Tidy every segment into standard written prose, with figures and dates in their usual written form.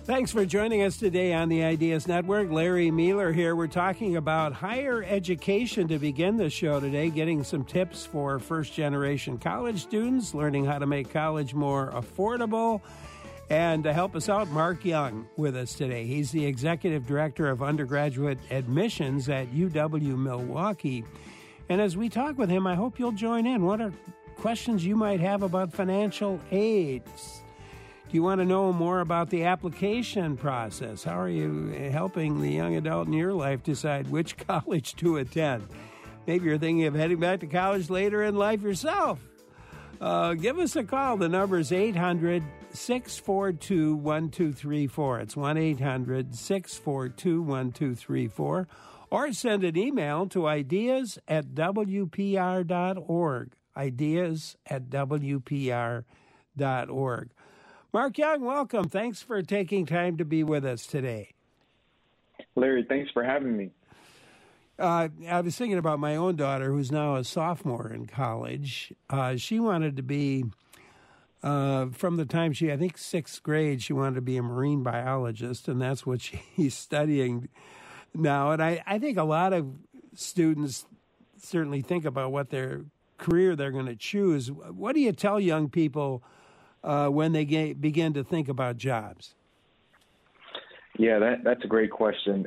Thanks for joining us today on the Ideas Network. Larry Mueller here. We're talking about higher education to begin the show today, getting some tips for first-generation college students, learning how to make college more affordable. And to help us out, Mark Young with us today. He's the Executive Director of Undergraduate Admissions at UW-Milwaukee. And as we talk with him, I hope you'll join in. What are questions you might have about financial aid? Do you want to know more about the application process? How are you helping the young adult in your life decide which college to attend? Maybe you're thinking of heading back to college later in life yourself. Give us a call. The number is 800-642-1234. It's 1-800-642-1234. Or send an email to ideas@wpr.org. Ideas@wpr.org. Mark Young, welcome. Thanks for taking time to be with us today. Larry, thanks for having me. I was thinking about my own daughter, who's now a sophomore in college. She wanted to be, from the time I think sixth grade, she wanted to be a marine biologist, and that's what she's studying now. And I think a lot of students certainly think about what their career they're going to choose. What do you tell young people when they begin to think about jobs? Yeah, that's a great question.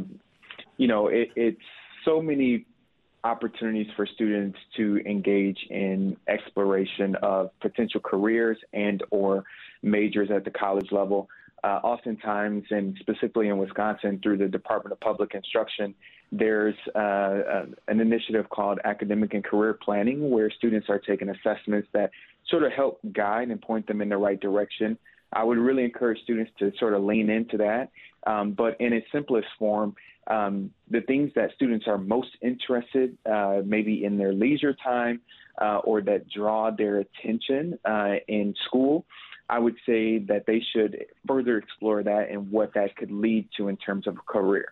It's so many opportunities for students to engage in exploration of potential careers and or majors at the college level. Oftentimes, and specifically in Wisconsin, through the Department of Public Instruction, there's an initiative called Academic and Career Planning, where students are taking assessments that sort of help guide and point them in the right direction. I would really encourage students to sort of lean into that. But in its simplest form, the things that students are most interested, maybe in their leisure time, or that draw their attention in school, I would say that they should further explore that and what that could lead to in terms of a career.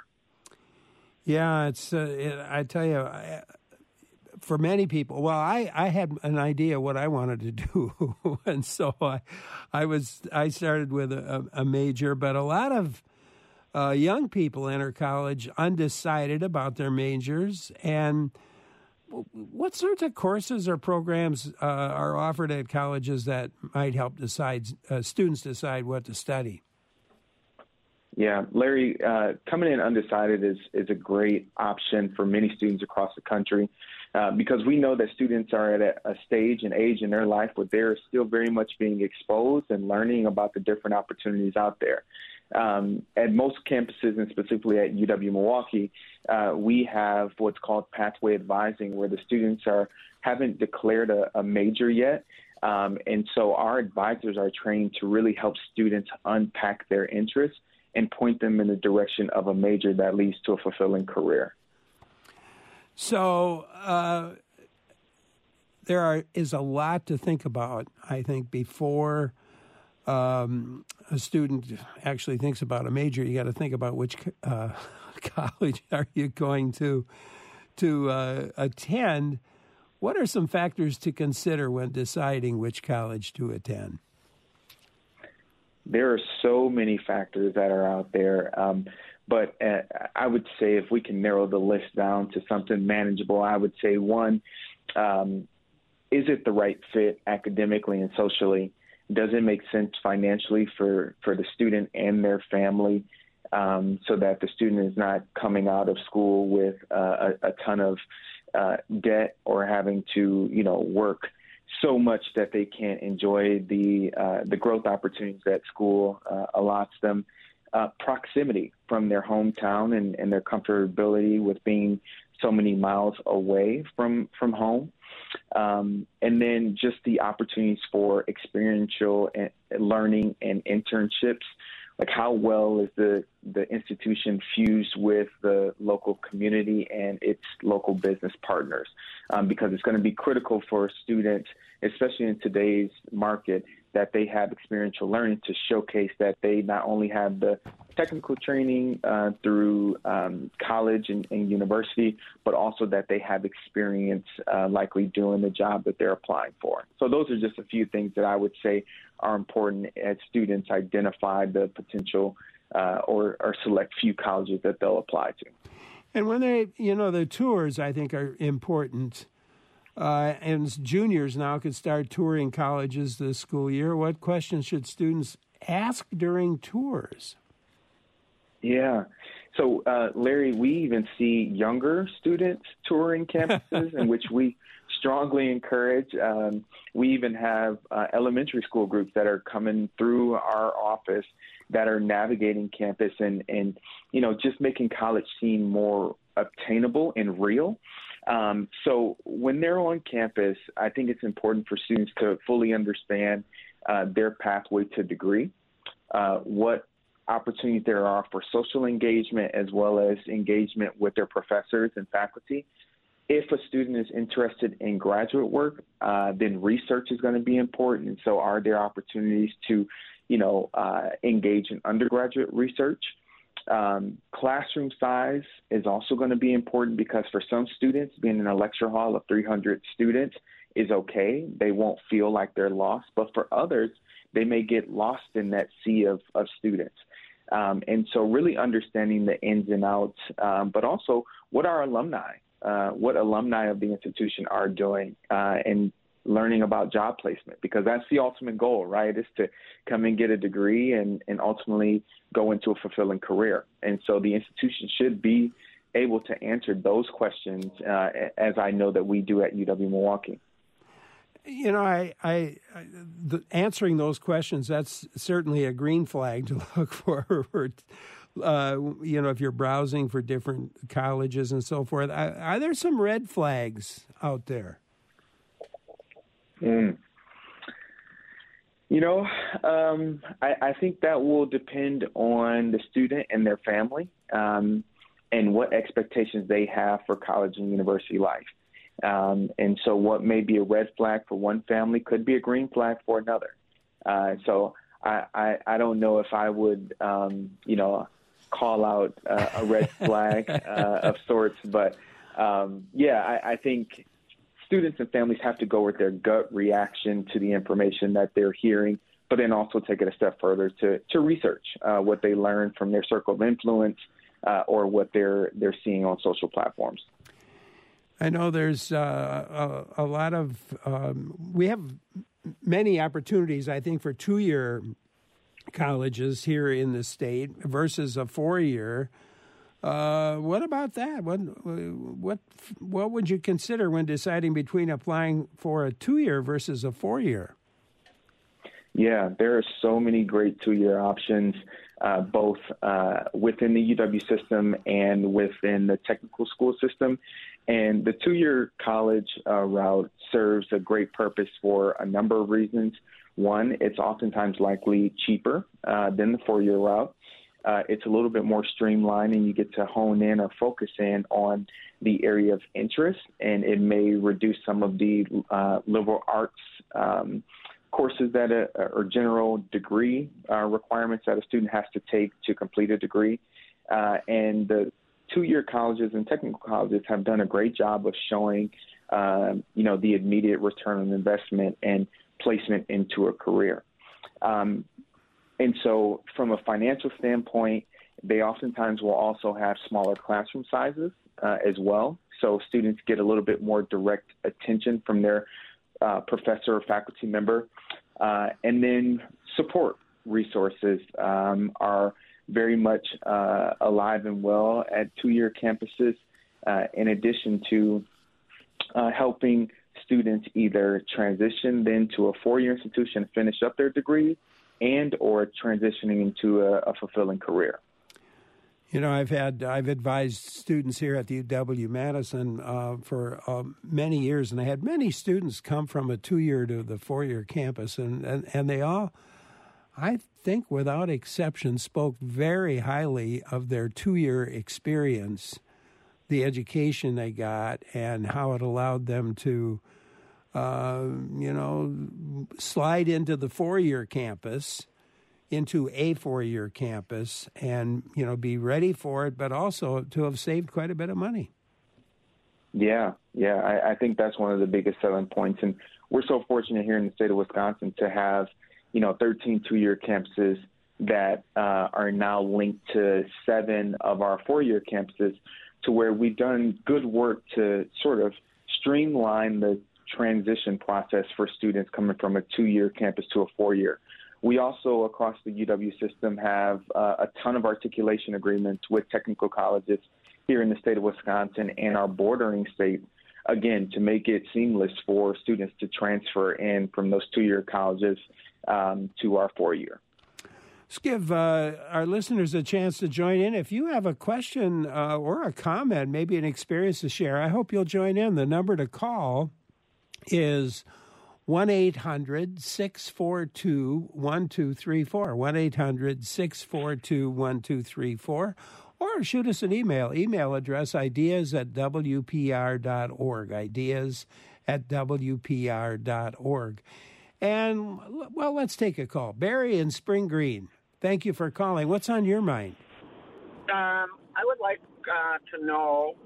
Yeah, I tell you, for many people, well, I had an idea what I wanted to do, and so I started with a major, but a lot of young people enter college undecided about their majors. And what sorts of courses or programs are offered at colleges that might help students decide what to study? Yeah, Larry, coming in undecided is a great option for many students across the country because we know that students are at a stage and age in their life where they're still very much being exposed and learning about the different opportunities out there. At most campuses, and specifically at UW-Milwaukee, we have what's called pathway advising, where the students haven't declared a major yet. And so our advisors are trained to really help students unpack their interests and point them in the direction of a major that leads to a fulfilling career. So is a lot to think about, I think, before a student actually thinks about a major. You got to think about which college are you going to attend. What are some factors to consider when deciding which college to attend? There are so many factors that are out there, but I would say if we can narrow the list down to something manageable, I would say, one, is it the right fit academically and socially? Does it make sense financially for the student and their family, so that the student is not coming out of school with a ton of debt or having to, work so much that they can't enjoy the growth opportunities that school allots them. Proximity from their hometown and their comfortability with being so many miles away from home. And then just the opportunities for experiential learning and internships. Like, how well is the the institution fused with the local community and its local business partners, because it's going to be critical for students, especially in today's market, that they have experiential learning to showcase that they not only have the technical training through college and university, but also that they have experience likely doing the job that they're applying for. So those are just a few things that I would say are important as students identify the potential or select few colleges that they'll apply to. And when they, the tours, I think, are important. And juniors now could start touring colleges this school year. What questions should students ask during tours? Yeah. So, Larry, we even see younger students touring campuses, in which we strongly encourage. We even have elementary school groups that are coming through our office that are navigating campus and just making college seem more obtainable and real. So when they're on campus, I think it's important for students to fully understand their pathway to degree, what opportunities there are for social engagement as well as engagement with their professors and faculty. If a student is interested in graduate work, then research is going to be important. And so are there opportunities to, engage in undergraduate research? Classroom size is also going to be important, because for some students, being in a lecture hall of 300 students is okay. They won't feel like they're lost. But for others, they may get lost in that sea of students. And so really understanding the ins and outs, but also what our alumni of the institution are doing, and learning about job placement, because that's the ultimate goal, right? Is to come and get a degree and ultimately go into a fulfilling career. And so the institution should be able to answer those questions, as I know that we do at UW-Milwaukee. Answering those questions, that's certainly a green flag to look for. If you're browsing for different colleges and so forth. Are there some red flags out there? I think that will depend on the student and their family, and what expectations they have for college and university life. And so what may be a red flag for one family could be a green flag for another. So I don't know if I would, call out a red flag of sorts, but I think students and families have to go with their gut reaction to the information that they're hearing, but then also take it a step further to research what they learn from their circle of influence or what they're seeing on social platforms. I know there's a lot of we have many opportunities, I think, for two-year colleges here in the state versus a four-year. What about that? What would you consider when deciding between applying for a two-year versus a four-year? Yeah, there are so many great two-year options, both within the UW system and within the technical school system. And the two-year college route serves a great purpose for a number of reasons. One, it's oftentimes likely cheaper than the four-year route. It's a little bit more streamlined, and you get to hone in or focus in on the area of interest, and it may reduce some of the liberal arts courses that or general degree requirements that a student has to take to complete a degree. And the two-year colleges and technical colleges have done a great job of showing, the immediate return on investment and placement into a career. And so from a financial standpoint, they oftentimes will also have smaller classroom sizes as well. So students get a little bit more direct attention from their professor or faculty member. And then support resources are very much alive and well at two-year campuses, in addition to helping students either transition then to a four-year institution, finish up their degree, and or transitioning into a fulfilling career. I've advised students here at the UW-Madison for many years, and I had many students come from a two-year to the four-year campus, and they all I think without exception, spoke very highly of their 2-year experience, the education they got, and how it allowed them to, slide into the 4-year campus, into a 4-year campus, and, be ready for it, but also to have saved quite a bit of money. Yeah. I think that's one of the biggest selling points. And we're so fortunate here in the state of Wisconsin to have, 13 2-year campuses that are now linked to 7 of our 4-year campuses, to where we've done good work to sort of streamline the transition process for students coming from a 2-year campus to a 4-year. We also, across the UW system, have a ton of articulation agreements with technical colleges here in the state of Wisconsin and our bordering states, again, to make it seamless for students to transfer in from those 2-year colleges to our 4-year. Let's give our listeners a chance to join in. If you have a question or a comment, maybe an experience to share, I hope you'll join in. The number to call is 1-800-642-1234, 1-800-642-1234, or shoot us an email address, ideas@wpr.org, ideas@wpr.org. And, well, let's take a call. Barry in Spring Green, thank you for calling. What's on your mind? I would like to know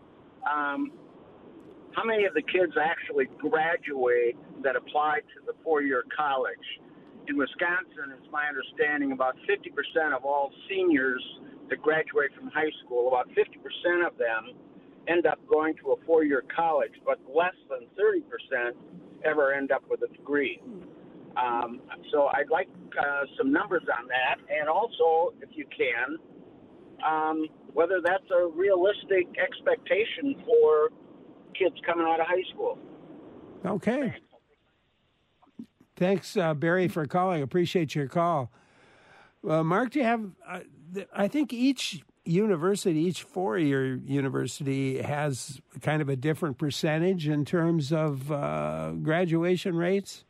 how many of the kids actually graduate that apply to the 4-year college. In Wisconsin, it's my understanding about 50% of all seniors that graduate from high school, about 50% of them end up going to a 4-year college, but less than 30% ever end up with a degree. So I'd like some numbers on that, and also, if you can, whether that's a realistic expectation for kids coming out of high school. Okay. Thanks, Barry, for calling. Appreciate your call. Mark, do you have, I think each university, each 4-year university has kind of a different percentage in terms of graduation rates?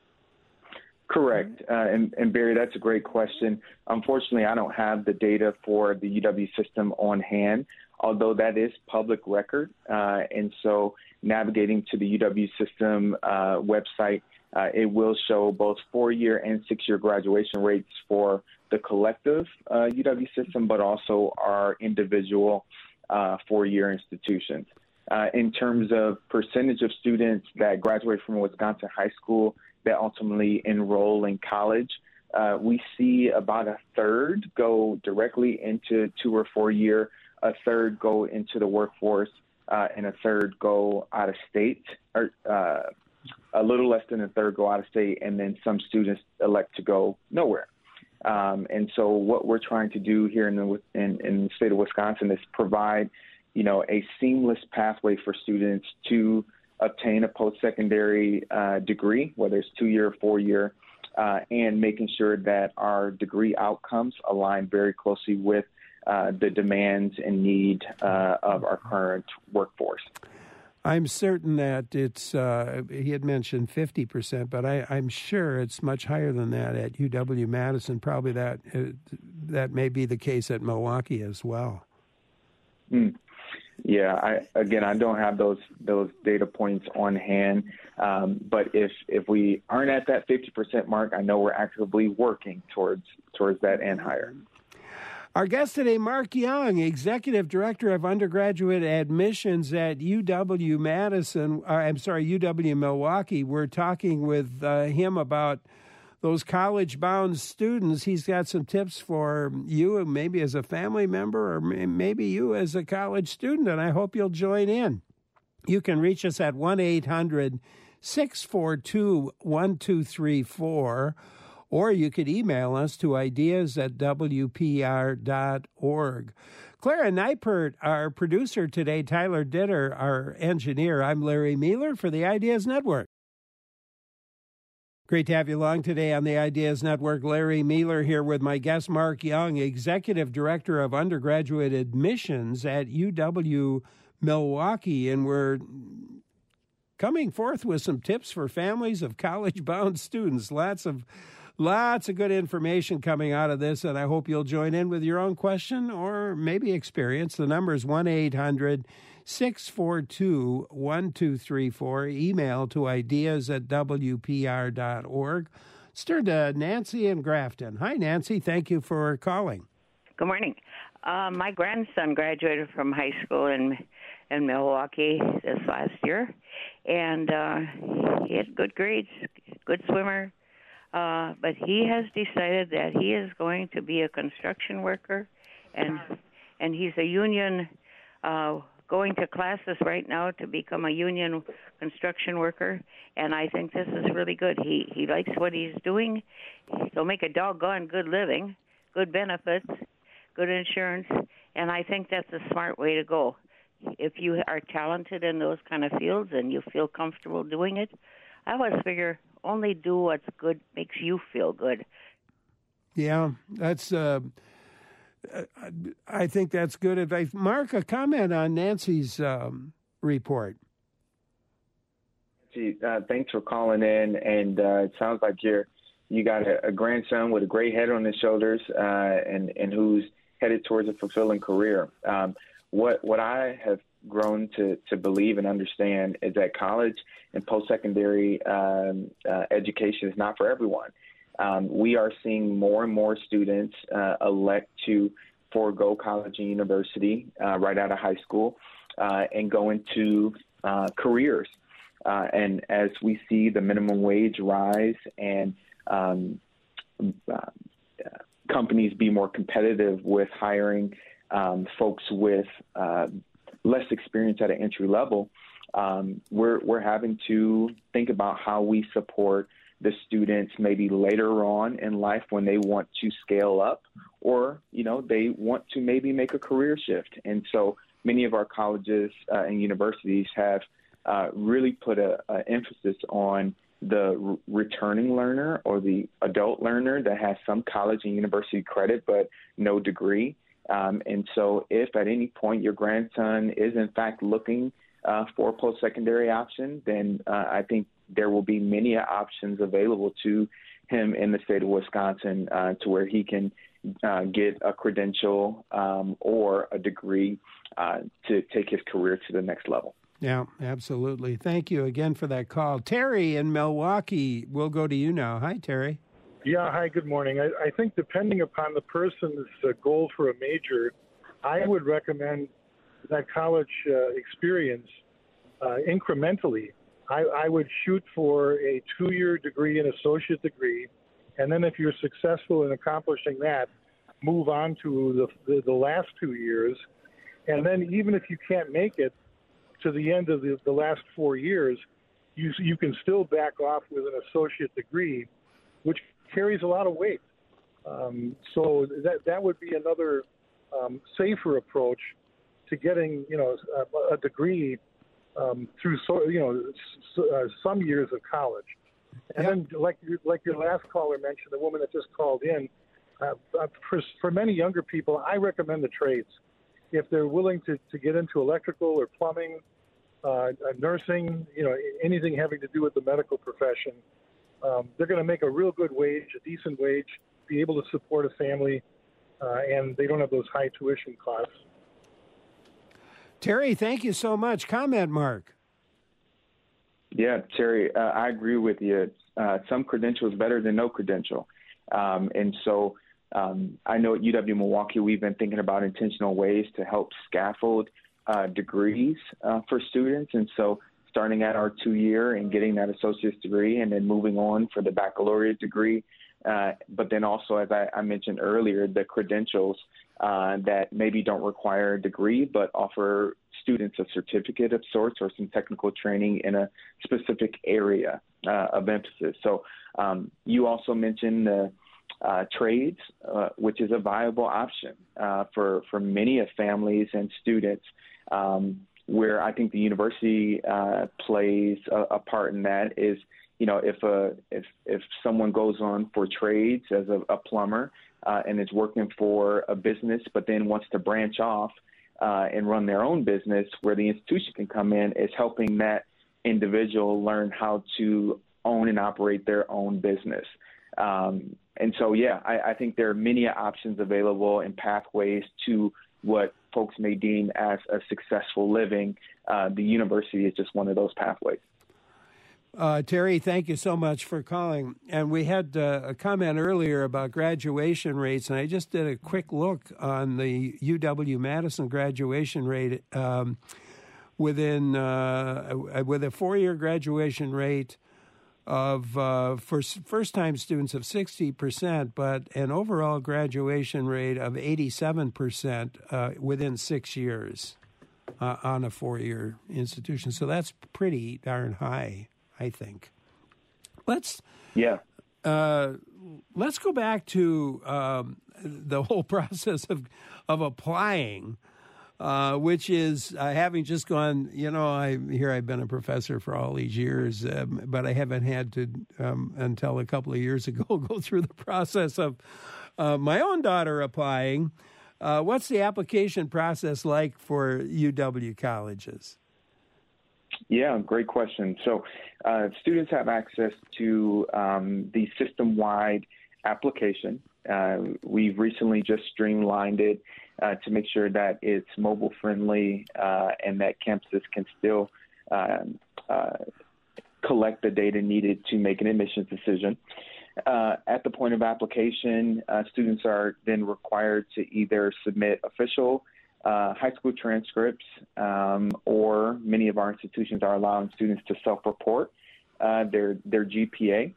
Correct. And Barry, that's a great question. Unfortunately, I don't have the data for the UW system on hand, although that is public record. And so navigating to the UW system website, it will show both 4-year and 6-year graduation rates for the collective UW system, but also our individual 4-year institutions. In terms of percentage of students that graduate from a Wisconsin high school that ultimately enroll in college, we see about a third go directly into 2 or 4-year, a third go into the workforce, and a third go out of state, or a little less than a third go out of state, and then some students elect to go nowhere. And so what we're trying to do here in the state of Wisconsin is provide, a seamless pathway for students to obtain a post-secondary degree, whether it's 2-year or 4-year, and making sure that our degree outcomes align very closely with the demands and need of our current workforce. I'm certain that it's, he had mentioned 50%, but I'm sure it's much higher than that at UW-Madison. Probably that may be the case at Milwaukee as well. Yeah, I don't have those data points on hand, but if we aren't at that 50% mark, I know we're actively working towards that and higher. Our guest today, Mark Young, Executive Director of Undergraduate Admissions at UW-Milwaukee. We're talking with him about those college-bound students. He's got some tips for you, maybe as a family member or maybe you as a college student, and I hope you'll join in. You can reach us at 1-800-642-1234, or you could email us to ideas@wpr.org. Clara Neipert, our producer today, Tyler Ditter, our engineer. I'm Larry Mueller for the Ideas Network. Great to have you along today on the Ideas Network. Larry Mueller here with my guest, Mark Young, Executive Director of Undergraduate Admissions at UW-Milwaukee, and we're coming forth with some tips for families of college-bound students. Lots of Lots of good information coming out of this, and I hope you'll join in with your own question or maybe experience. The number is 1-800-642-1234. Email to ideas@wpr.org. Let's turn to Nancy in Grafton. Hi, Nancy. Thank you for calling. Good morning. My grandson graduated from high school in Milwaukee this last year, and he had good grades, good swimmer, but he has decided that he is going to be a construction worker, and he's a union, going to classes right now to become a union construction worker, and I think this is really good. He likes what he's doing. He'll make a doggone good living, good benefits, good insurance, and I think that's a smart way to go. If you are talented in those kind of fields and you feel comfortable doing it, I always figure only do what's good, makes you feel good. Yeah, that's. I think that's good advice. Mark, a comment on Nancy's report. Thanks for calling in, and it sounds like you got a grandson with a great head on his shoulders, and who's headed towards a fulfilling career. What I have grown to believe and understand is that college and post-secondary education is not for everyone. We are seeing more and more students elect to forego college and university right out of high school and go into careers. And as we see the minimum wage rise and companies be more competitive with hiring folks with less experience at an entry level, we're having to think about how we support the students maybe later on in life when they want to scale up, or they want to maybe make a career shift. And so many of our colleges and universities have really put an emphasis on the returning learner or the adult learner that has some college and university credit but no degree. And so if at any point your grandson is in fact looking for a post-secondary option, then I think there will be many options available to him in the state of Wisconsin to where he can get a credential or a degree to take his career to the next level. Yeah, absolutely. Thank you again for that call. Terry in Milwaukee, we'll go to you now. Hi, Terry. Yeah, hi, good morning. I think depending upon the person's goal for a major, I would recommend that college experience incrementally. I would shoot for a 2-year degree, an associate degree, and then if you're successful in accomplishing that, move on to the last 2 years. And then even if you can't make it to the end of the last 4 years, you can still back off with an associate degree, which carries a lot of weight. So that would be another safer approach to getting a degree through some years of college. And then like your last caller mentioned, the woman that just called in, for many younger people, I recommend the trades. If they're willing to get into electrical or plumbing, nursing, anything having to do with the medical profession, they're going to make a real good wage, a decent wage, be able to support a family, and they don't have those high tuition costs. Terry, thank you so much. Comment, Mark. Yeah, Terry, I agree with you. Some credential is better than no credential. And so I know at UW-Milwaukee, we've been thinking about intentional ways to help scaffold degrees for students. And so starting at our 2-year and getting that associate's degree and then moving on for the baccalaureate degree. But then also, as I mentioned earlier, the credentials that maybe don't require a degree but offer students a certificate of sorts or some technical training in a specific area of emphasis. So you also mentioned the trades, which is a viable option for many of families and students, where I think the university plays a part in that is, if someone goes on for trades as a plumber and is working for a business, but then wants to branch off and run their own business, where the institution can come in is helping that individual learn how to own and operate their own business. And so, yeah, I think there are many options available and pathways to what folks may deem as a successful living. The university is just one of those pathways. Terry, thank you so much for calling. And we had a comment earlier about graduation rates, and I just did a quick look on the UW-Madison graduation rate with a 4-year graduation rate of for first-time students of 60%, but an overall graduation rate of 87% within 6 years on a 4-year institution. So that's pretty darn high, I think. Let's go back to the whole process of applying, which is having just gone. I've been a professor for all these years, but I haven't had to until a couple of years ago go through the process of my own daughter applying. What's the application process like for UW colleges? Yeah, great question. So students have access to the system-wide application. We've recently just streamlined it to make sure that it's mobile-friendly and that campuses can still collect the data needed to make an admissions decision. At the point of application, students are then required to either submit official high school transcripts, or many of our institutions are allowing students to self-report their GPA.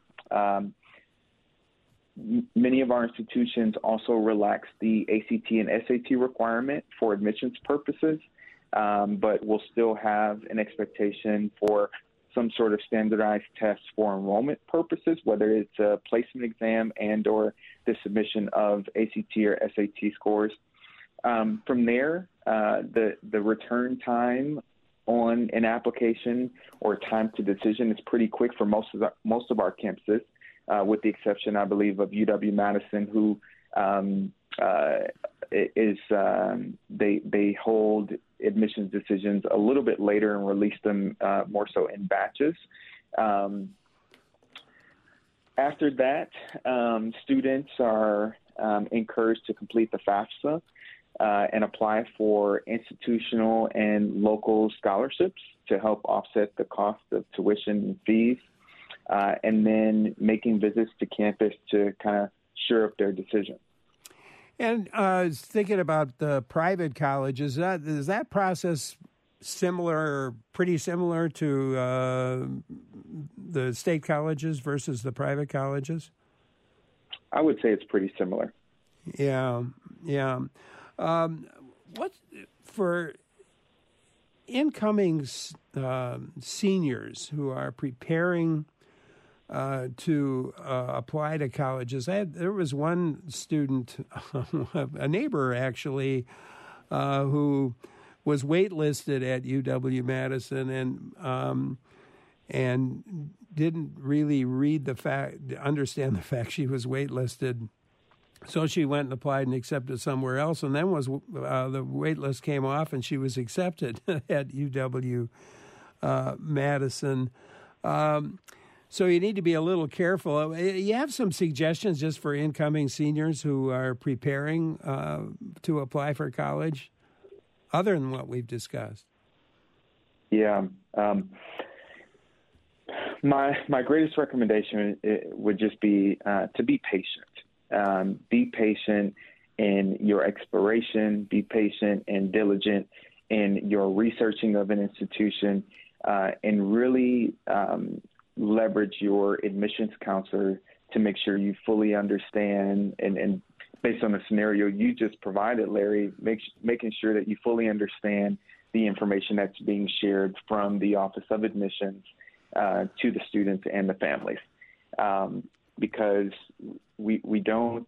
Many of our institutions also relax the ACT and SAT requirement for admissions purposes, but will still have an expectation for some sort of standardized test for enrollment purposes, whether it's a placement exam and or the submission of ACT or SAT scores. From there, the return time on an application or time to decision is pretty quick for most of our campuses, with the exception, I believe, of UW-Madison, who they hold admissions decisions a little bit later and release them more so in batches. After that, students are encouraged to complete the FAFSA and apply for institutional and local scholarships to help offset the cost of tuition and fees, and then making visits to campus to kind of shore up their decision. And thinking about the private colleges, is that process pretty similar to the state colleges versus the private colleges? I would say it's pretty similar. Yeah. What for incoming seniors who are preparing to apply to colleges? There was one student, a neighbor actually, who was waitlisted at UW-Madison and didn't really understand the fact she was waitlisted. So she went and applied and accepted somewhere else, and then the wait list came off, and she was accepted at UW-Madison. So you need to be a little careful. You have some suggestions just for incoming seniors who are preparing to apply for college, other than what we've discussed? Yeah. My greatest recommendation would just be to be patient. Be patient in your exploration, be patient and diligent in your researching of an institution, and really leverage your admissions counselor to make sure you fully understand, and based on the scenario you just provided, Larry, making sure that you fully understand the information that's being shared from the Office of Admissions to the students and the families. Because we don't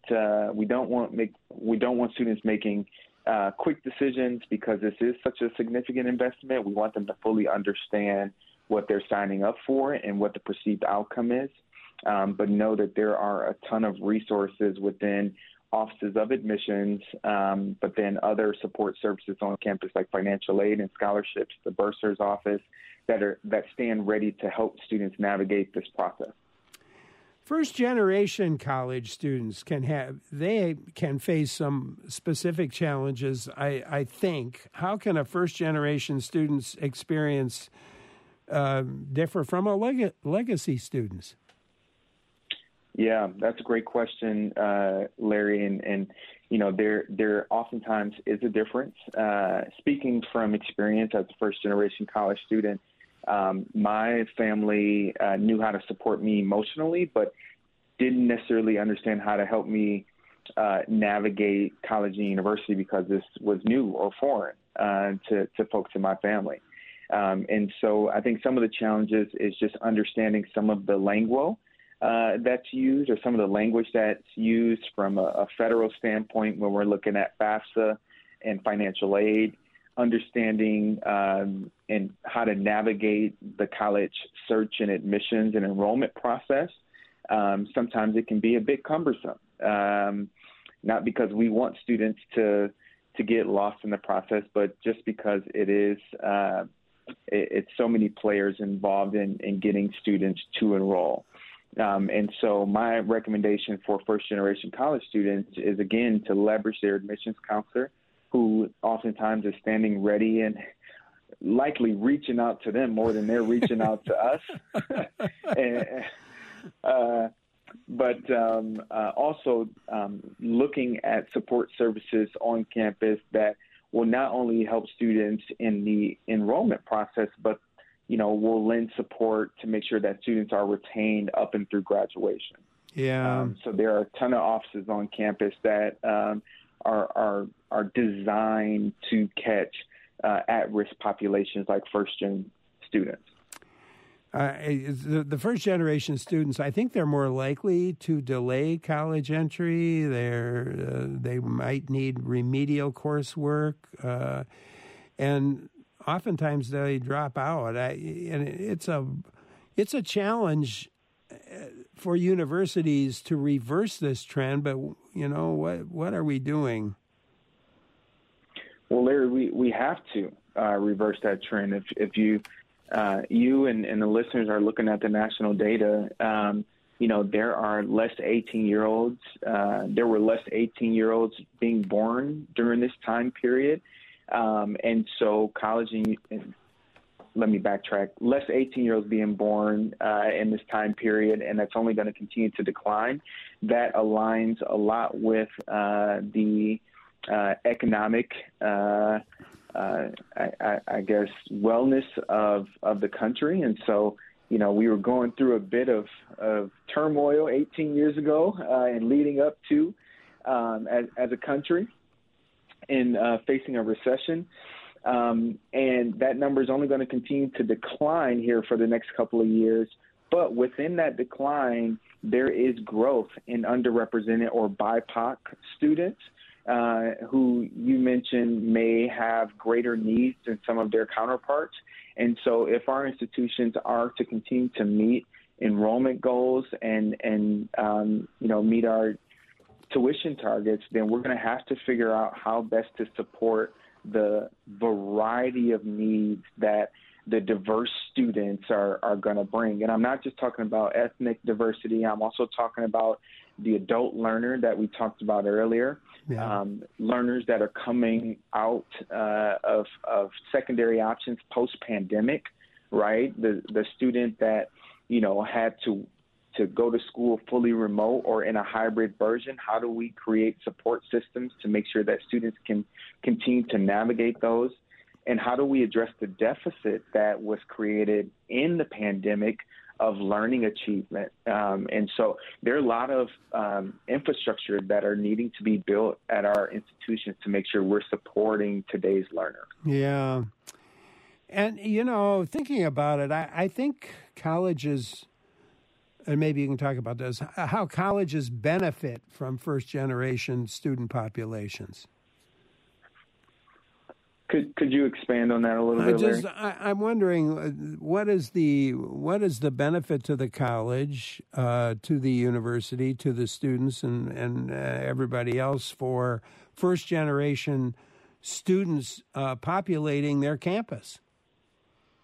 want students making quick decisions, because this is such a significant investment. We want them to fully understand what they're signing up for and what the perceived outcome is. But know that there are a ton of resources within offices of admissions, but then other support services on campus like financial aid and scholarships, the bursar's office, that stand ready to help students navigate this process. First generation college students can face some specific challenges, I think. How can a first generation student's experience differ from a legacy student's? Yeah, that's a great question, Larry. And there oftentimes is a difference. Speaking from experience as a first generation college student, my family knew how to support me emotionally, but didn't necessarily understand how to help me navigate college and university because this was new or foreign to folks in my family. And so I think some of the challenges is just understanding some of the lingo that's used, or some of the language that's used from a federal standpoint when we're looking at FAFSA and financial aid, understanding and how to navigate the college search and admissions and enrollment process. Sometimes it can be a bit cumbersome, not because we want students to get lost in the process, but just because it's so many players involved in getting students to enroll. And so my recommendation for first-generation college students is, again, to leverage their admissions counselor, who oftentimes is standing ready and likely reaching out to them more than they're reaching out to us. But also looking at support services on campus that will not only help students in the enrollment process, but will lend support to make sure that students are retained up and through graduation. Yeah. So there are a ton of offices on campus that are designed to catch at-risk populations like first-gen students. The first-generation students, I think they're more likely to delay college entry. They might need remedial coursework, and oftentimes they drop out. And it's a challenge for universities to reverse this trend. But what are we doing? Well, Larry, we have to reverse that trend. If you and the listeners are looking at the national data, there are less 18-year-olds. There were less 18-year-olds being born during this time period. And so let me backtrack, less 18-year-olds being born in this time period, and that's only going to continue to decline. That aligns a lot with the economic I guess, wellness of the country. And so, we were going through a bit of turmoil 18 years ago and leading up to as a country and facing a recession. And that number is only going to continue to decline here for the next couple of years. But within that decline, there is growth in underrepresented or BIPOC students who you mentioned may have greater needs than some of their counterparts. And so if our institutions are to continue to meet enrollment goals and meet our tuition targets, then we're going to have to figure out how best to support the variety of needs that the diverse students are going to bring. And I'm not just talking about ethnic diversity. I'm also talking about the adult learner that we talked about earlier. Yeah. Learners that are coming out of secondary options post-pandemic, right? The student that, had to go to school fully remote or in a hybrid version. How do we create support systems to make sure that students can continue to navigate those? And how do we address the deficit that was created in the pandemic of learning achievement? And so there are a lot of infrastructure that are needing to be built at our institutions to make sure we're supporting today's learner. Yeah. And, thinking about it, I think colleges, and maybe you can talk about this, how colleges benefit from first-generation student populations. Could you expand on that a little bit, Larry? I'm wondering what is the benefit to the college, to the university, to the students, and everybody else for first generation students populating their campus?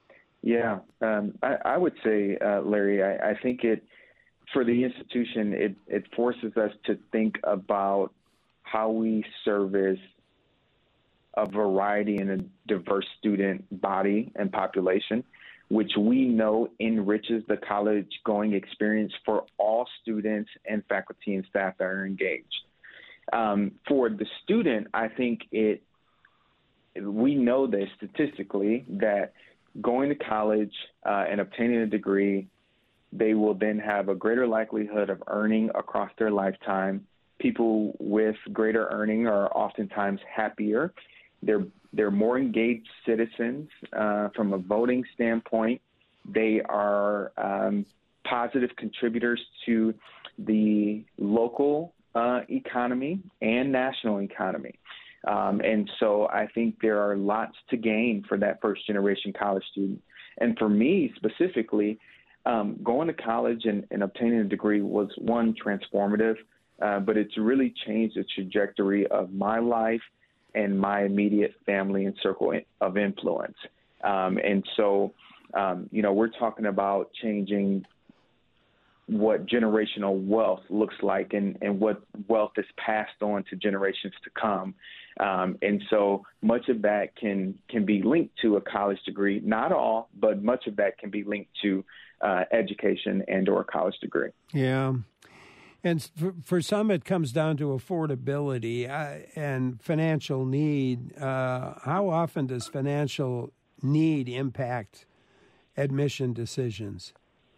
Yeah, I would say, Larry, I think for the institution, it forces us to think about how we service a variety and a diverse student body and population, which we know enriches the college-going experience for all students and faculty and staff that are engaged. For the student, I think we know this statistically that going to college and obtaining a degree, they will then have a greater likelihood of earning across their lifetime. People with greater earning are oftentimes happier. They're more engaged citizens from a voting standpoint. They are positive contributors to the local economy and national economy. And so I think there are lots to gain for that first-generation college student. And for me specifically, going to college and obtaining a degree was, one, transformative, but it's really changed the trajectory of my life and my immediate family and circle of influence. And so, we're talking about changing what generational wealth looks like and what wealth is passed on to generations to come. And so much of that can be linked to a college degree. Not all, but much of that can be linked to education and or a college degree. Yeah. And for some, it comes down to affordability and financial need. How often does financial need impact admission decisions?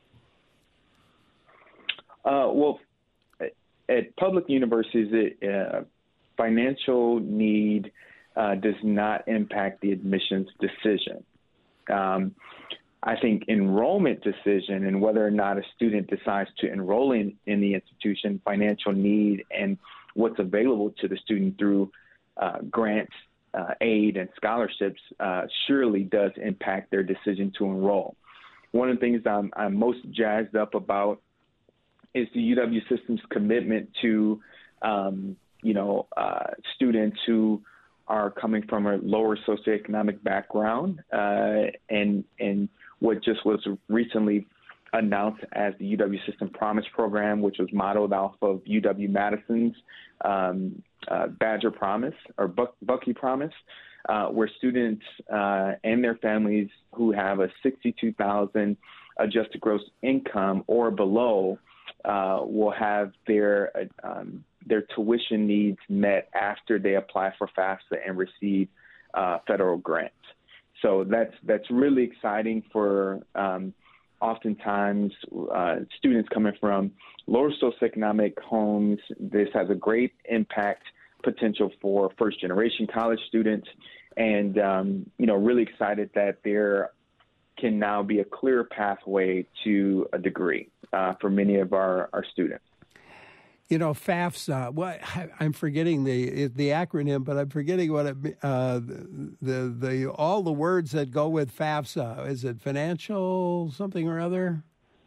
Well, at public universities, financial need does not impact the admissions decision. I think enrollment decision and whether or not a student decides to enroll in the institution, financial need and what's available to the student through grants, aid, and scholarships surely does impact their decision to enroll. One of the things I'm most jazzed up about is the UW system's commitment to, students who are coming from a lower socioeconomic background, and what just was recently announced as the UW System Promise Program, which was modeled off of UW-Madison's Badger Promise or Bucky Promise, where students and their families who have a $62,000 adjusted gross income or below will have their tuition needs met after they apply for FAFSA and receive federal grants. So that's really exciting for oftentimes students coming from lower socioeconomic homes. This has a great impact potential for first-generation college students, and really excited that there can now be a clear pathway to a degree for many of our students. FAFSA. What I'm forgetting the acronym, but I'm forgetting what all the words that go with FAFSA. Is it financial something or other?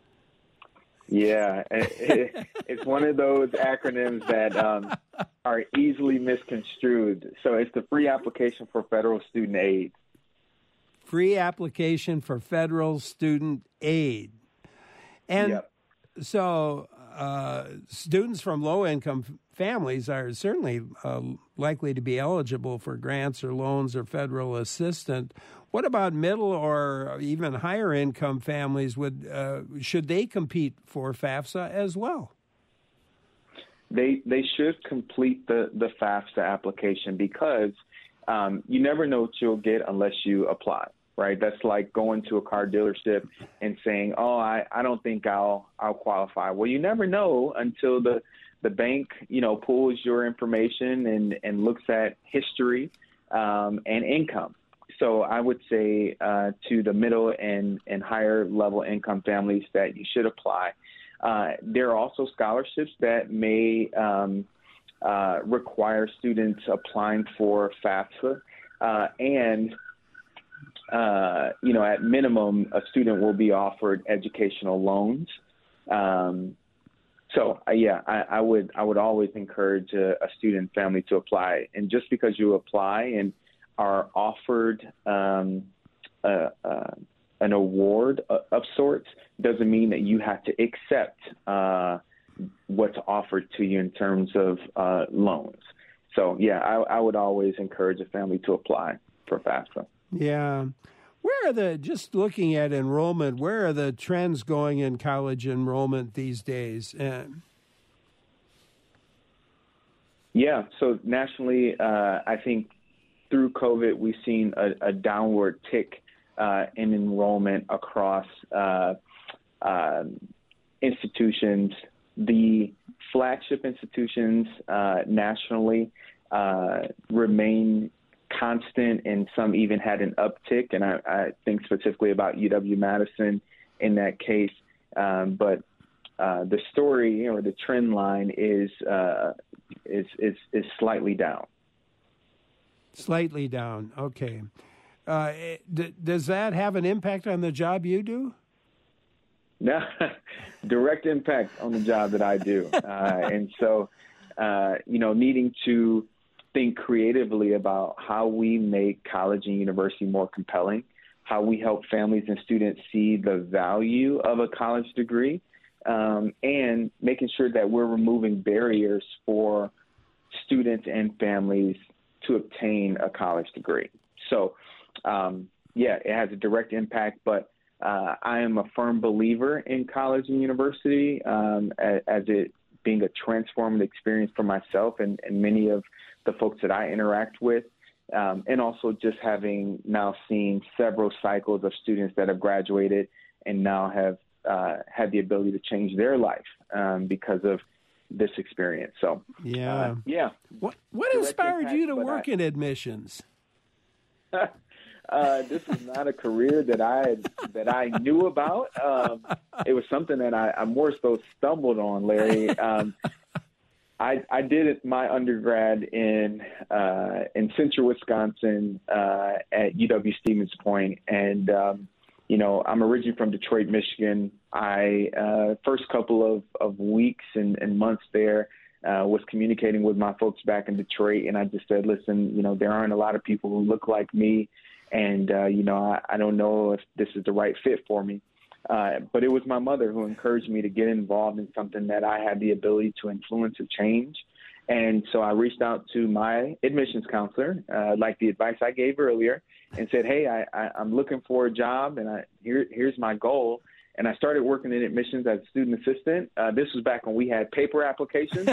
Yeah, it's one of those acronyms that are easily misconstrued. So it's the Free Application for Federal Student Aid. Free application for federal student aid. And yep. So students from low-income families are certainly likely to be eligible for grants or loans or federal assistance. What about middle or even higher-income families? Should they compete for FAFSA as well? They should complete the FAFSA application because you never know what you'll get unless you apply. Right, that's like going to a car dealership and saying, "Oh, I don't think I'll qualify." Well, you never know until the bank pulls your information and looks at history and income. So I would say to the middle and higher level income families that you should apply. There are also scholarships that may require students applying for FAFSA and at minimum, a student will be offered educational loans. I would always encourage a student family to apply. And just because you apply and are offered a an award of sorts doesn't mean that you have to accept what's offered to you in terms of loans. So, yeah, I would always encourage a family to apply for FAFSA. Yeah. Just looking at enrollment, where are the trends going in college enrollment these days? Yeah, so nationally, I think through COVID, we've seen a downward tick in enrollment across institutions. The flagship institutions nationally remain constant, and some even had an uptick. And I think specifically about UW-Madison in that case. But the story or the trend line is slightly down. Slightly down. Okay. Does that have an impact on the job you do? No, direct impact on the job that I do. And so, needing to think creatively about how we make college and university more compelling, how we help families and students see the value of a college degree, and making sure that we're removing barriers for students and families to obtain a college degree. So, it has a direct impact, but I am a firm believer in college and university as it being a transformative experience for myself and many of the folks that I interact with, and also just having now seen several cycles of students that have graduated and now have had the ability to change their life because of this experience. So, yeah. What inspired you to work in admissions? This is not a career that I knew about. It was something that I more so stumbled on, Larry. I did my undergrad in Central Wisconsin at UW-Stevens Point, and I'm originally from Detroit, Michigan. I first couple of weeks and months there was communicating with my folks back in Detroit, and I just said, listen, there aren't a lot of people who look like me. And, I don't know if this is the right fit for me. But it was my mother who encouraged me to get involved in something that I had the ability to influence or change. And so I reached out to my admissions counselor, like the advice I gave earlier, and said, hey, I'm looking for a job, and here's my goal. And I started working in admissions as a student assistant. This was back when we had paper applications.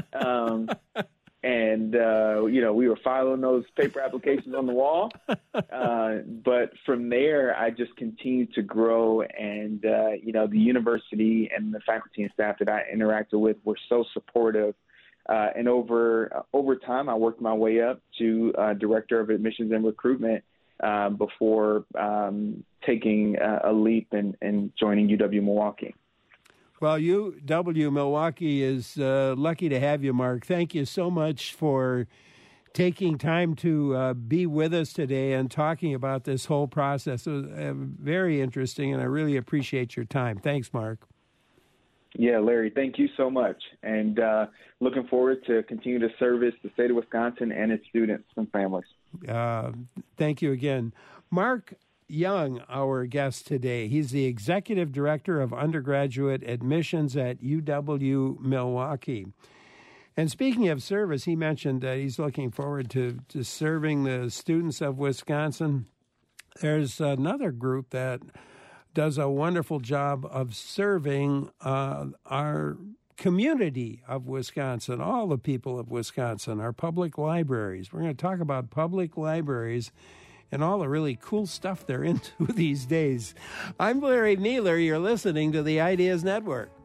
And, we were filing those paper applications on the wall. But from there, I just continued to grow. And, the university and the faculty and staff that I interacted with were so supportive. And over time, I worked my way up to director of admissions and recruitment before taking a leap and joining UW-Milwaukee. Well, UW-Milwaukee is lucky to have you, Mark. Thank you so much for taking time to be with us today and talking about this whole process. It was very interesting, and I really appreciate your time. Thanks, Mark. Yeah, Larry, thank you so much. And looking forward to continue to service the state of Wisconsin and its students and families. Thank you again. Mark Young, our guest today. He's the Executive Director of Undergraduate Admissions at UW-Milwaukee. And speaking of service, he mentioned that he's looking forward to serving the students of Wisconsin. There's another group that does a wonderful job of serving our community of Wisconsin, all the people of Wisconsin, our public libraries. We're going to talk about public libraries and all the really cool stuff they're into these days. I'm Larry Mealer. You're listening to the Ideas Network.